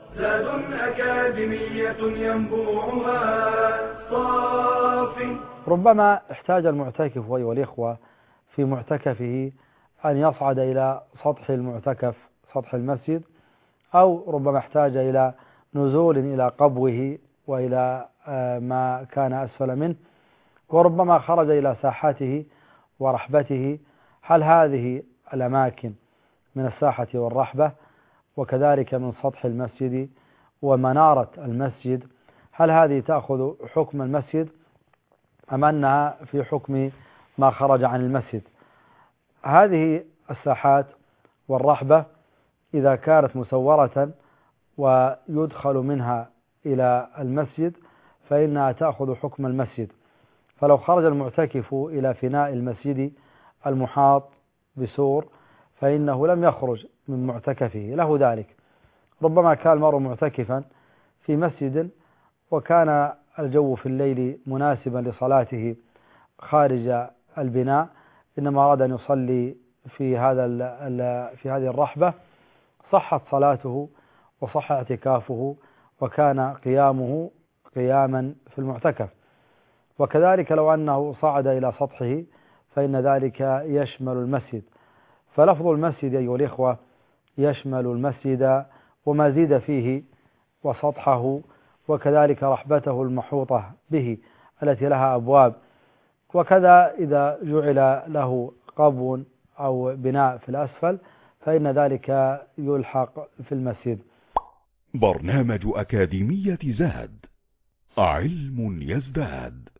زاد أكاديمية ينبوعها صاف. ربما احتاج المعتكف أيها الإخوة في معتكفه أن يصعد إلى سطح المعتكف، سطح المسجد، أو ربما احتاج إلى نزول إلى قبوه وإلى ما كان أسفل منه، وربما خرج إلى ساحته ورحبته. هل هذه الأماكن من الساحة والرحبة وكذلك من سطح المسجد ومنارة المسجد، هل هذه تأخذ حكم المسجد أم أنها في حكم ما خرج عن المسجد؟ هذه الساحات والرحبة إذا كانت مسورة ويدخل منها إلى المسجد فإنها تأخذ حكم المسجد. فلو خرج المعتكف إلى فناء المسجد المحاط بسور فإنه لم يخرج من معتكفه، له ذلك. ربما كان المرء معتكفا في مسجد وكان الجو في الليل مناسبا لصلاته خارج البناء، إنما أراد أن يصلي في في هذه الرحبة، صحت صلاته وصح اعتكافه وكان قيامه قياما في المعتكف. وكذلك لو أنه صعد إلى سطحه فإن ذلك يشمل المسجد. فلفظ المسجد أيها الإخوة يشمل المسجد وما زيد فيه وسطحه وكذلك رحبته المحوطة به التي لها أبواب، وكذا إذا جعل له قبو أو بناء في الأسفل فإن ذلك يلحق في المسجد. برنامج أكاديمية زاد، علم يزداد.